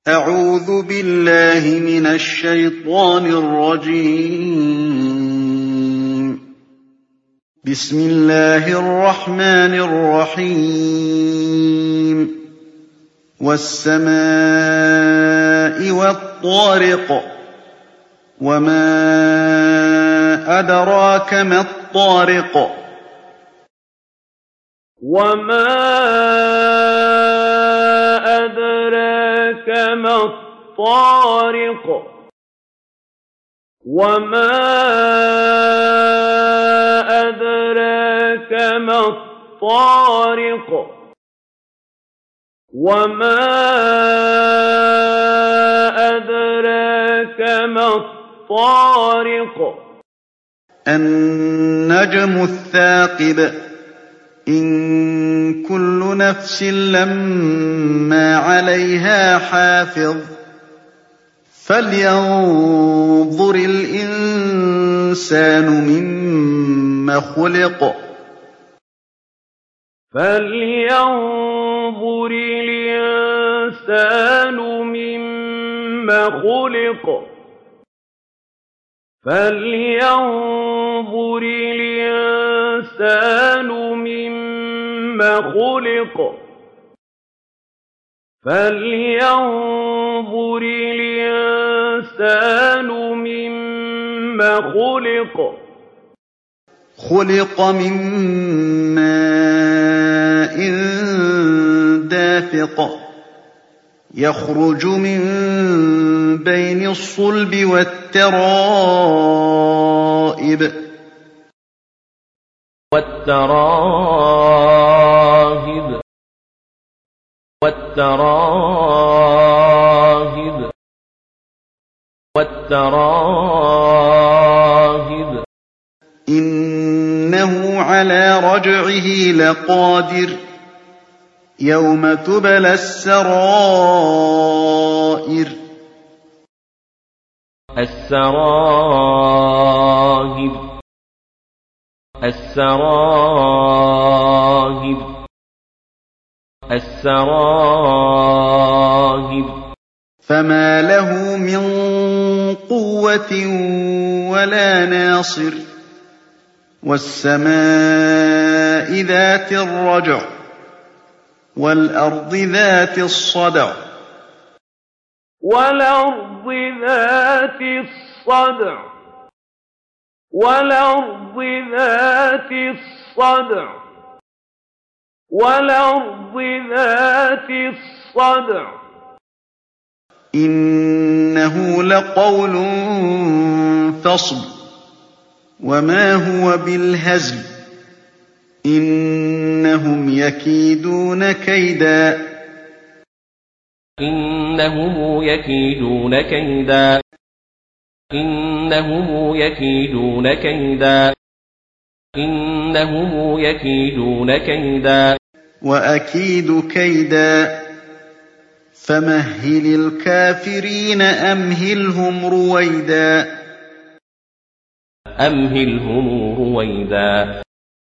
أعوذ بالله من الشيطان الرجيم. بسم الله الرحمن الرحيم. والسماء والطارق. وما أدراك ما الطارق. وما أدراك ما الطارق. وما أدراك ما الطارق. وما أدراك ما الطارق. النجم الثاقب. إن كل نفس لما عليها حافظ. فلينظر الإنسان مما خلق. فلينظر الإنسان مما خلق. فلينظر الإنسان مما خلق. فلينظر الإنسان مما خلق. خلق من ماء دافق. يخرج من بين الصلب والترائب. والتراهب. والتراهب. والتراهب. إنه على رجعه لقادر. يوم تبلى السرائر. السراهب. السراهب. السراهب. فما له من قوة ولا ناصر. والسماء ذات الرجع. والأرض ذات الصدع. والأرض ذات الصدع. والأرض ذات الصدع. والأرض ذات الصدع. إنه لقول فصل. وما هو بالهزل. إنهم يكيدون كيدا. إنهم يكيدون كيدا. إنهم يكيدون كيدا. إنهم يكيدون كيدا. وأكيد كيدا. فمهل الكافرين أمهلهم رويدا. أمهلهم رويدا.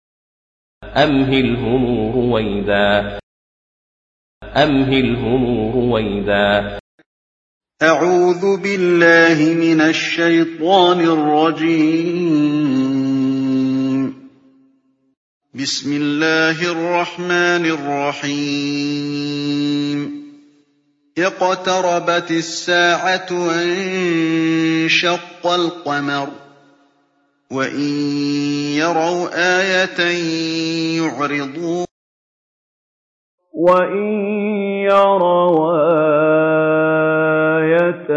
أمهلهم رويدا. أمهلهم رويدا. أعوذ بالله من الشيطان الرجيم. بسم الله الرحمن الرحيم. اقتربت الساعة وانشق القمر. وإن يروا آية يعرضوا. وإن يروا آية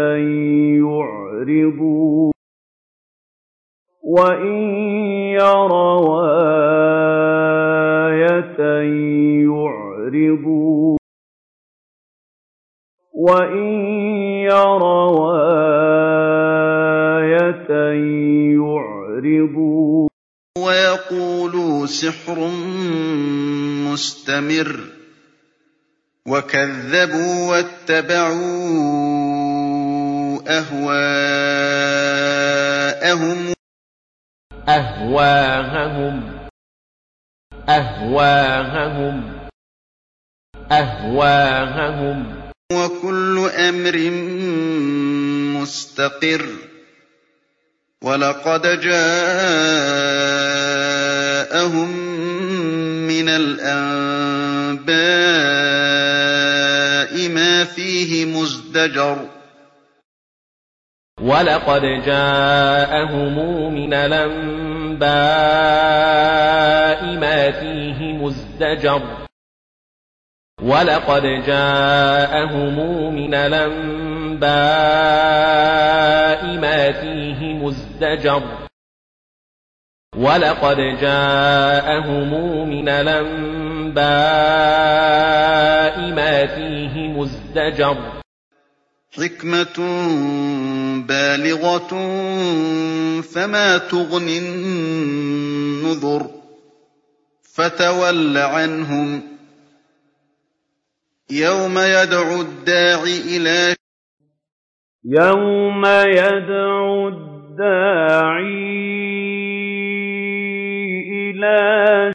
يعرضوا. وإن يروا آية يعرضوا. وإن يروا آية يعرضوا. ويقولوا سحر مستمر. وكذبوا واتبعوا أهواءهم. أهواءهم. أهواءهم. أهواءهم. وكل أمر مستقر ولقد جاءهم من الأنباء ما فيه مزدجر ولقد جاءهم من الأنباء ما فيه مزدجر ولقد جاءهم من الأنباء ما فيه مزدجر ولقد جاءهم من الأنباء ما فيه مزدجر حكمة بالغة فما تغني النذر فتول عنهم يوم يدعو الداع إلى يوم يدعو الداعي إلى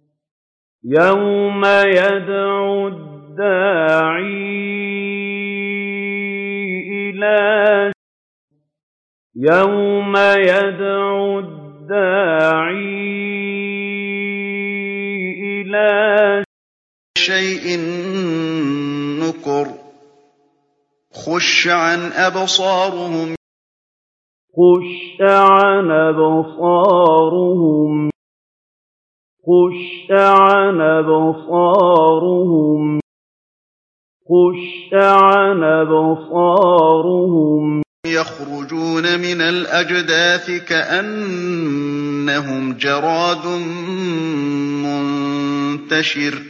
يوم يدعو الداعي إلى يوم يدعو الداعي إلى شيء نكر خش عن أبصارهم خش عن أبصارهم خش عن أبصارهم خش عن أبصارهم يخرجون من الأجداث كأنهم جراد منتشر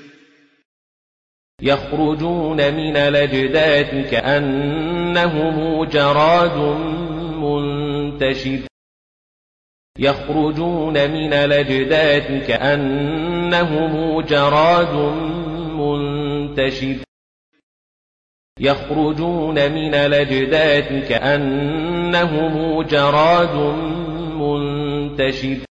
يخرجون من الأجداث كأنهم جراد منتشر يخرجون من الأجداث كأنهم جراد منتشر يخرجون من الأجداث كأنهم جراد منتشر